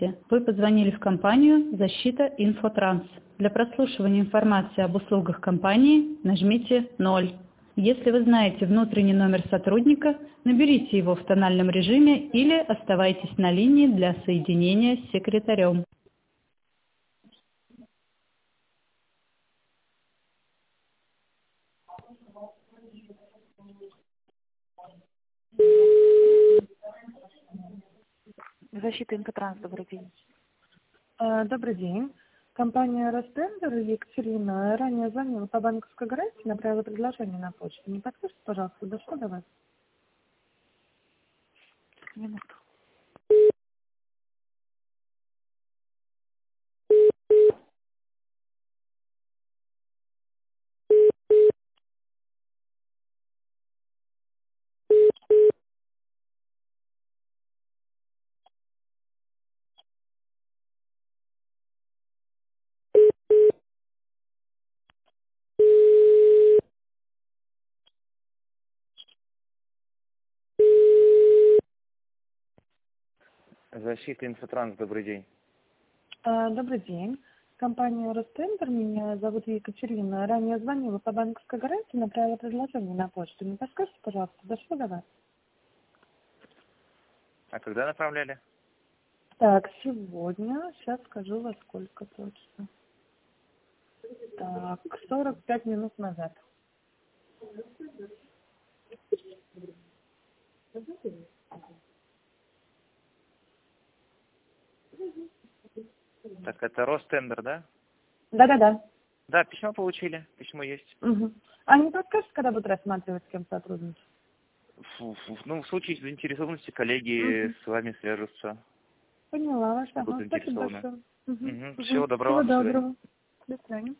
Вы позвонили в компанию «Защита Инфотранс». Для прослушивания информации об услугах компании нажмите 0. Если вы знаете внутренний номер сотрудника, наберите его в тональном режиме или оставайтесь на линии для соединения с секретарем. Защита Инфотранс, добрый день. Добрый день. Компания «Ростендер», Екатерина, ранее звонила по банковской гарантии, направила предложение на почту. Не подскажите, пожалуйста, дошло до вас? Минуту. Защита Инфотранс, добрый день. Добрый день. Компания «Ростендер», меня зовут Екатерина, ранее звонила по банковской гарантии, направила предложение на почту. Не подскажите, пожалуйста, дошло до вас? А когда направляли? Так, сегодня, сейчас скажу во сколько точно. Так, 45 минут назад. Так, это Ростендер, да? Да-да-да. Да, письмо получили, письмо есть. Угу. А не подскажете, когда будут рассматривать, с кем сотрудничать? Ну, в случае заинтересованности коллеги с вами свяжутся. Поняла вас. Будут Ага, спасибо заинтересованы. большое. Всего доброго, Всего до свидания. доброго. До свидания.